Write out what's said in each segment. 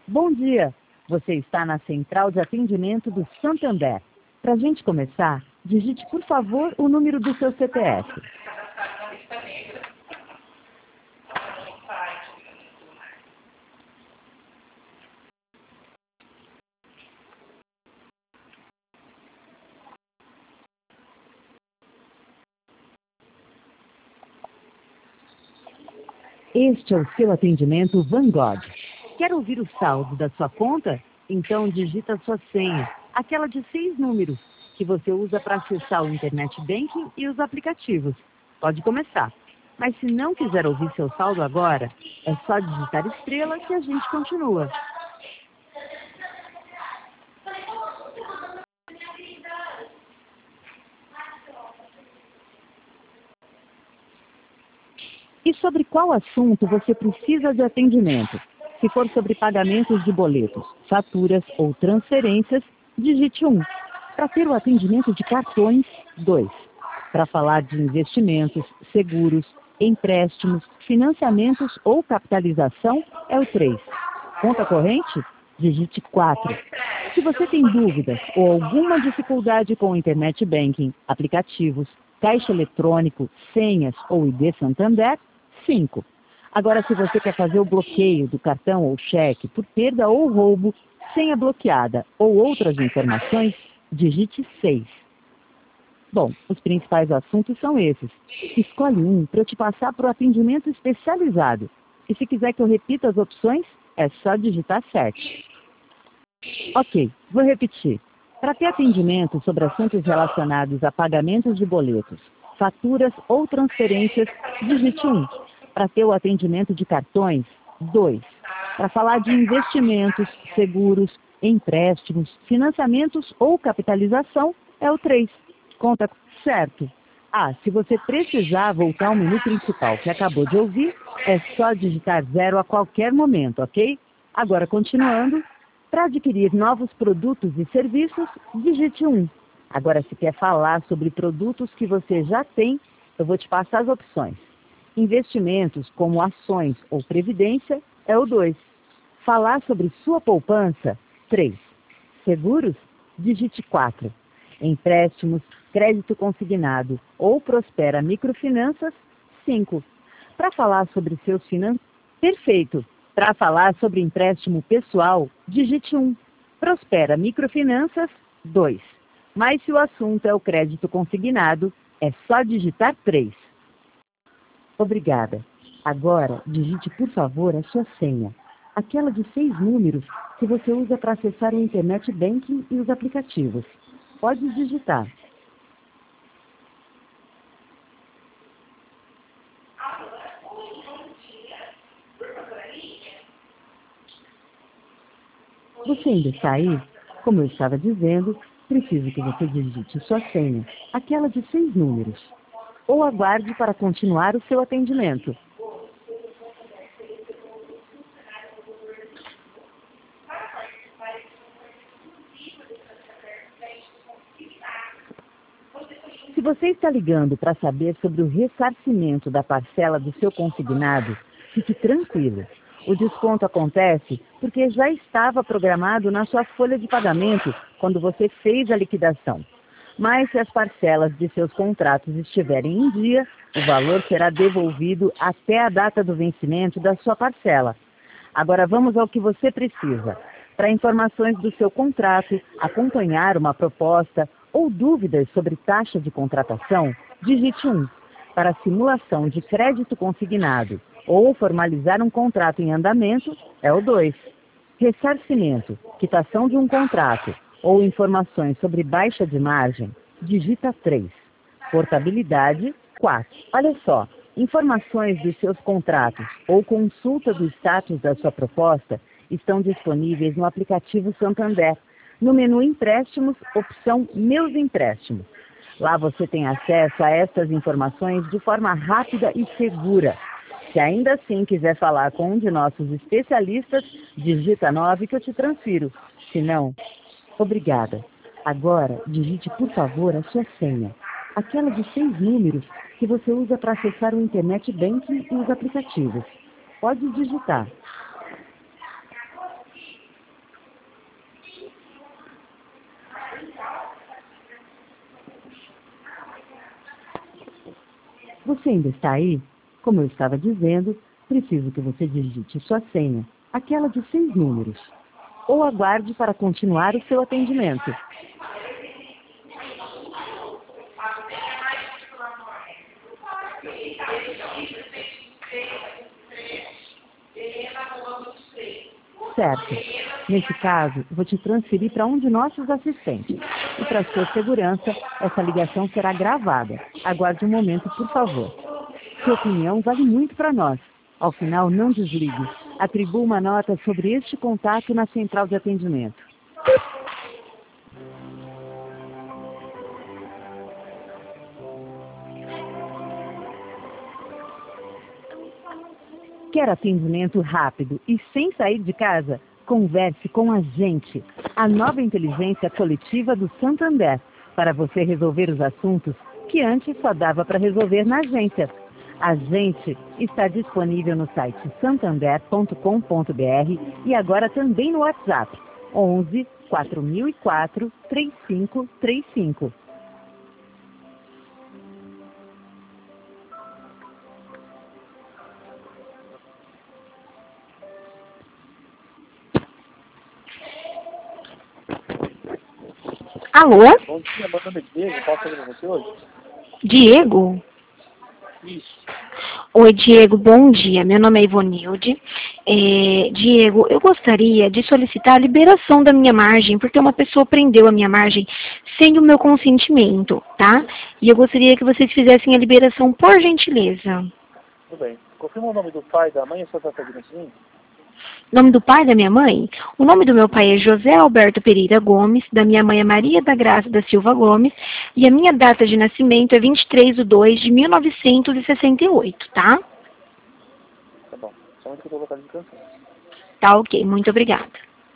Bom dia! Você está na central de atendimento do Santander. Para a gente começar, digite, por favor, o número do seu CPF. Este é o seu atendimento Vanguard. Quer ouvir o saldo da sua conta? Então digita a sua senha, aquela de 6 números, que você usa para acessar o Internet Banking e os aplicativos. Pode começar. Mas se não quiser ouvir seu saldo agora, é só digitar estrela que a gente continua. E sobre qual assunto você precisa de atendimento? Se for sobre pagamentos de boletos, faturas ou transferências, digite 1. Para ter o atendimento de cartões, 2. Para falar de investimentos, seguros, empréstimos, financiamentos ou capitalização, é o 3. Conta corrente? Digite 4. Se você tem dúvidas ou alguma dificuldade com o Internet Banking, aplicativos, caixa eletrônico, senhas ou ID Santander, 5. Agora, se você quer fazer o bloqueio do cartão ou cheque por perda ou roubo, senha bloqueada ou outras informações, digite 6. Bom, os principais assuntos são esses. Escolhe um para eu te passar para o atendimento especializado. E se quiser que eu repita as opções, é só digitar 7. Ok, vou repetir. Para ter atendimento sobre assuntos relacionados a pagamentos de boletos, faturas ou transferências, digite 1. Para ter o atendimento de cartões, 2. Para falar de investimentos, seguros, empréstimos, financiamentos ou capitalização, é o 3. Conta certo. Se você precisar voltar ao menu principal que acabou de ouvir, é só digitar 0 a qualquer momento, ok? Agora, continuando, para adquirir novos produtos e serviços, digite 1. Agora, se quer falar sobre produtos que você já tem, eu vou te passar as opções. Investimentos como ações ou previdência é o 2. Falar sobre sua poupança, 3. Seguros, digite 4. Empréstimos, crédito consignado ou Prospera Microfinanças, 5. Para falar sobre seus finanças, perfeito. Para falar sobre empréstimo pessoal, digite 1. Prospera Microfinanças, 2. Mas se o assunto é o crédito consignado, é só digitar 3. Obrigada. Agora, digite, por favor, a sua senha. Aquela de 6 números que você usa para acessar o Internet Banking e os aplicativos. Pode digitar. Você ainda está aí? Como eu estava dizendo, preciso que você digite sua senha, aquela de 6 números. Ou aguarde para continuar o seu atendimento. Se você está ligando para saber sobre o ressarcimento da parcela do seu consignado, fique tranquilo. O desconto acontece porque já estava programado na sua folha de pagamento quando você fez a liquidação. Mas se as parcelas de seus contratos estiverem em dia, o valor será devolvido até a data do vencimento da sua parcela. Agora vamos ao que você precisa. Para informações do seu contrato, acompanhar uma proposta ou dúvidas sobre taxa de contratação, digite 1. Para simulação de crédito consignado ou formalizar um contrato em andamento, é o 2. Ressarcimento, quitação de um contrato ou informações sobre baixa de margem, digita 3. Portabilidade, 4. Olha só, informações dos seus contratos ou consulta do status da sua proposta estão disponíveis no aplicativo Santander, no menu Empréstimos, opção Meus Empréstimos. Lá você tem acesso a estas informações de forma rápida e segura. Se ainda assim quiser falar com um de nossos especialistas, digita 9 que eu te transfiro. Se não, obrigada. Agora, digite, por favor, a sua senha. Aquela de 6 números que você usa para acessar o Internet Banking e os aplicativos. Pode digitar. Você ainda está aí? Como eu estava dizendo, preciso que você digite sua senha, aquela de 6 números, ou aguarde para continuar o seu atendimento. Certo. Nesse caso, vou te transferir para um de nossos assistentes. E para sua segurança, essa ligação será gravada. Aguarde um momento, por favor. Sua opinião vale muito para nós. Ao final, não desligue. Atribua uma nota sobre este contato na central de atendimento. Quer atendimento rápido e sem sair de casa? Converse com a gente, a nova inteligência coletiva do Santander, para você resolver os assuntos que antes só dava para resolver na agência. A gente está disponível no site santander.com.br e agora também no WhatsApp 11 4004 3535. Alô? Bom dia, meu nome é Diego, posso falar com você hoje? Diego? Isso. Oi, Diego, bom dia. Meu nome é Ivonilde. Diego, eu gostaria de solicitar a liberação da minha margem, porque uma pessoa prendeu a minha margem sem o meu consentimento, tá? E eu gostaria que vocês fizessem a liberação, por gentileza. Tudo bem. Confirma o nome do pai, da mãe e a sua data de nascimento? Nome do pai da minha mãe? O nome do meu pai é José Alberto Pereira Gomes, da minha mãe é Maria da Graça da Silva Gomes, e a minha data de nascimento é 23/2/1968, tá? Tá bom. Somente que eu vou colocar de canção. Tá, ok. Muito obrigada.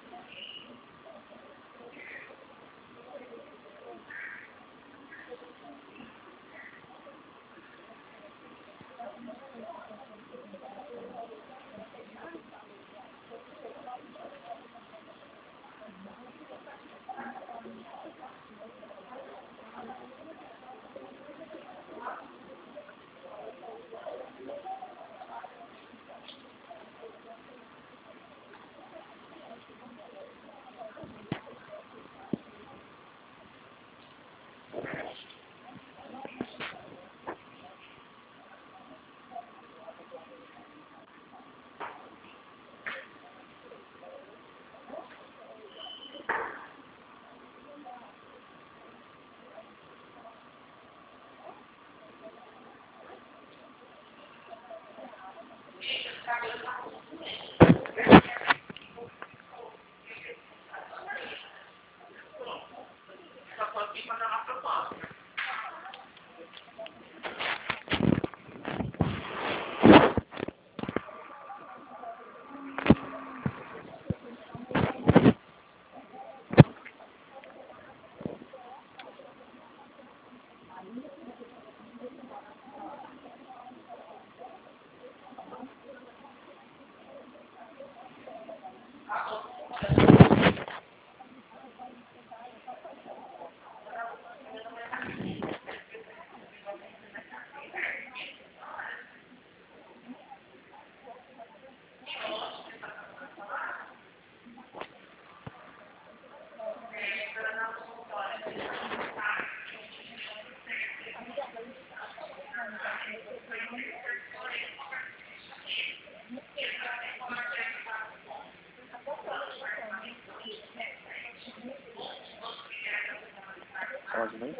Pode, né?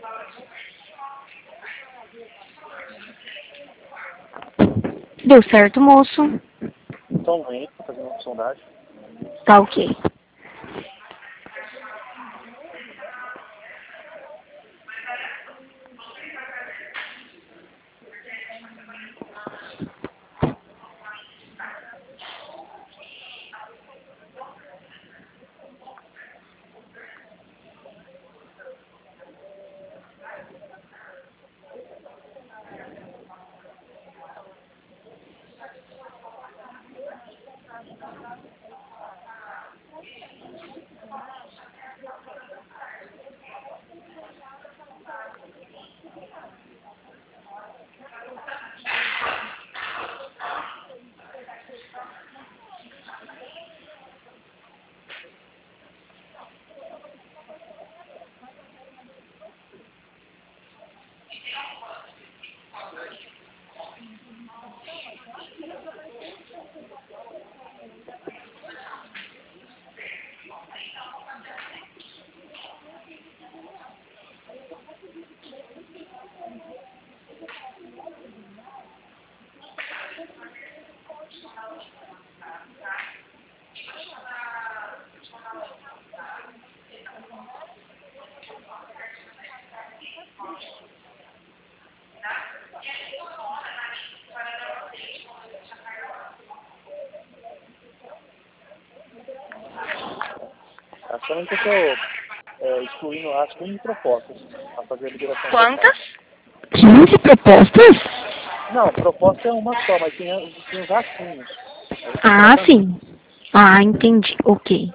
Deu certo, moço? Só um momento, fazendo uma sondagem. Tá, ok. Atualmente eu estou excluindo as 15 propostas para fazer a liberação. Quantas? 15 propostas? Não, proposta é uma só, mas tem os rascunhos. Ah, sim. Ah, entendi. Ok.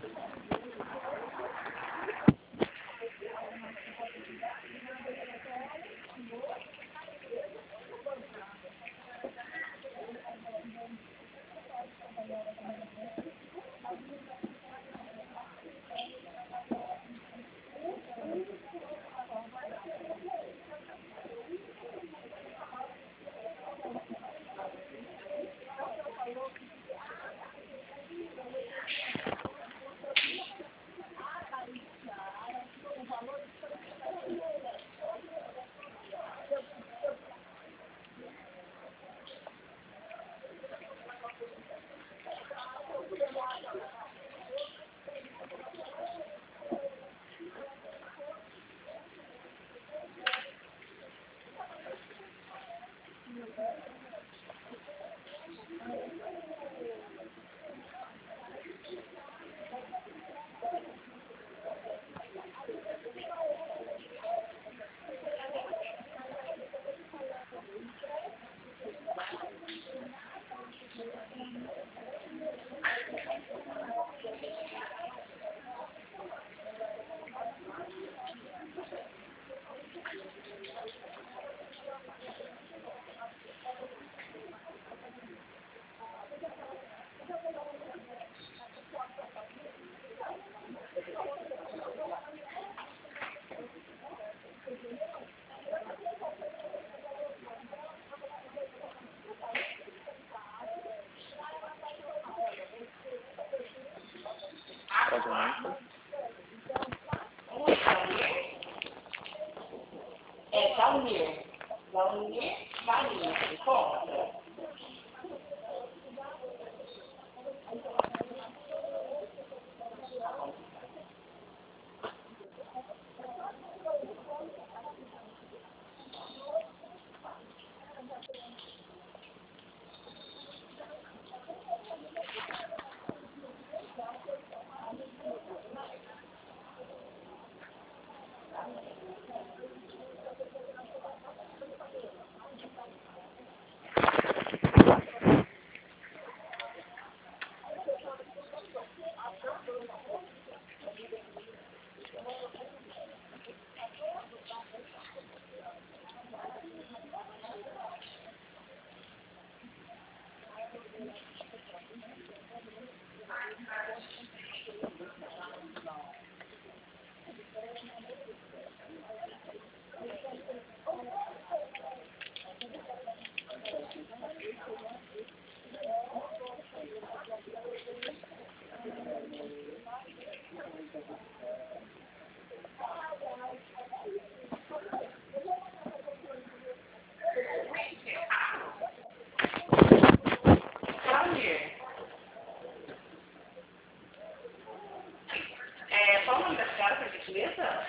Qual o nome da senhora, por gentileza?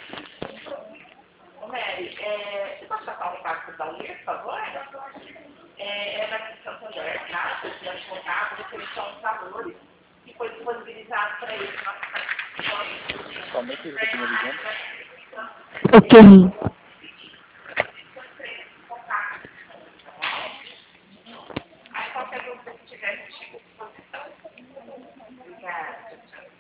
Ô, Mary, você pode passar um impacto da UNIR, por favor? É da Santander, tá? Precisamos de contato, referente aos valores que foi disponibilizado para eles. Somente isso que eu estou me ligando. Ok. Aí qualquer dúvida que tiver, eu fico à disposição. Obrigada. Tchau.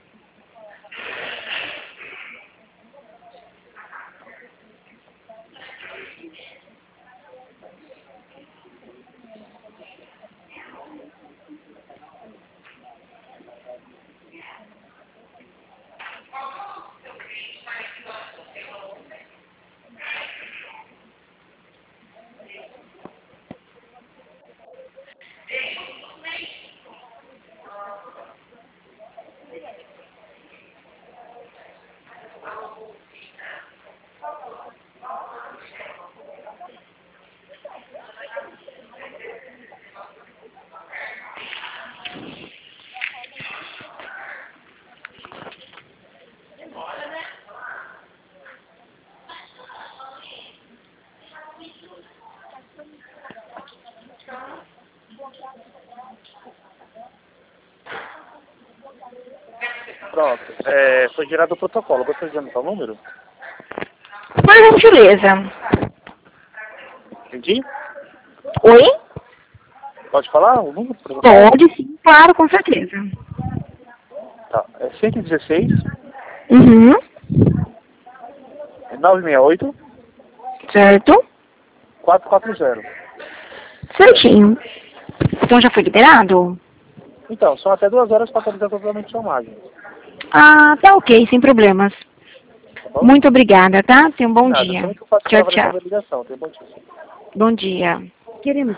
Pronto. Foi gerado o protocolo. Gostaria de anotar o número? Por gentileza. Entendi? Oi? Pode falar o número? Pode sim, claro, com certeza. Tá. É 116 Uhum. 968 Certo? 440. Certinho. Então já foi liberado? Então, são até 2 horas para atualizar totalmente sua imagem. Ah, tá ok, sem problemas. Tá bom? Muito obrigada, tá? Tenha um bom Nada, dia. como que eu faço Tchau, para tchau. a ligação? Tem bom dia. Bom dia. Queremos